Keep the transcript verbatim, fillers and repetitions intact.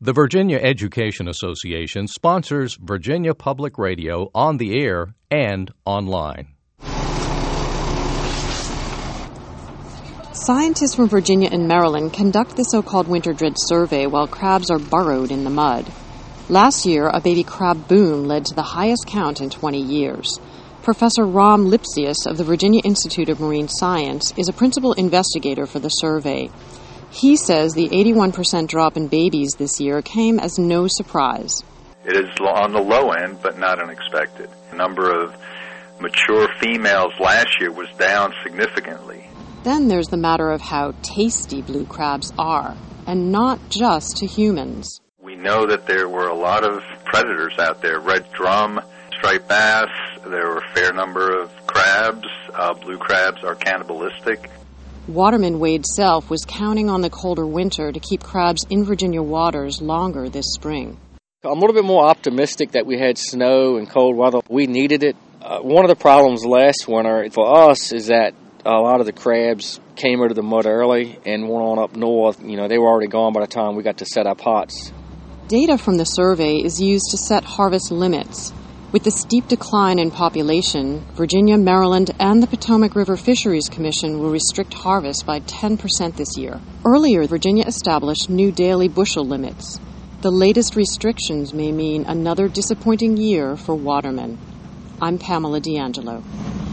The Virginia Education Association sponsors Virginia Public Radio on the air and online. Scientists from Virginia and Maryland conduct the so-called winter dread survey while crabs are burrowed in the mud. Last year, a baby crab boom led to the highest count in twenty years. Professor Ram Lipsius of the Virginia Institute of Marine Science is a principal investigator for the survey. He says the eighty-one percent drop in babies this year came as no surprise. It is on the low end, but not unexpected. The number of mature females last year was down significantly. Then there's the matter of how tasty blue crabs are, and not just to humans. We know that there were a lot of predators out there, red drum, striped bass, there were a fair number of crabs. Uh, blue crabs are cannibalistic. Waterman Wade Self was counting on the colder winter to keep crabs in Virginia waters longer this spring. I'm a little bit more optimistic that we had snow and cold weather. We needed it. Uh, one of the problems last winter for us is that a lot of the crabs came out of the mud early and went on up north. You know, they were already gone by the time we got to set our pots. Data from the survey is used to set harvest limits. With the steep decline in population, Virginia, Maryland, and the Potomac River Fisheries Commission will restrict harvest by ten percent this year. Earlier, Virginia established new daily bushel limits. The latest restrictions may mean another disappointing year for watermen. I'm Pamela D'Angelo.